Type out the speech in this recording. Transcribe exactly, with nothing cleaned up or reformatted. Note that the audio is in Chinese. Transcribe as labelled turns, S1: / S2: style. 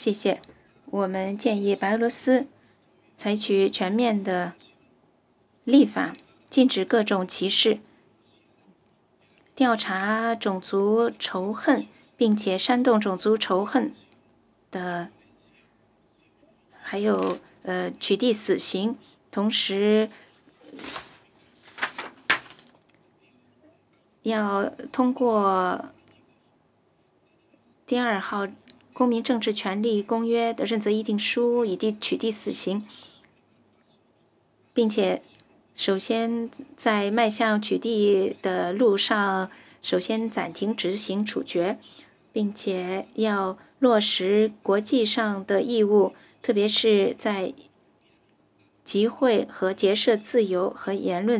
S1: 谢谢。我们建议白俄罗斯采取全面的立法，禁止各种歧视，调查种族仇恨，并且煽动种族仇恨的，还有呃取缔死刑，同时要通过第二号公民政治权利公约的认责议定书，以及取缔死刑，并且首先在迈向取缔的路上，首先暂停执行处决，并且要落实国际上的义务，特别是在集会和结社自由和言论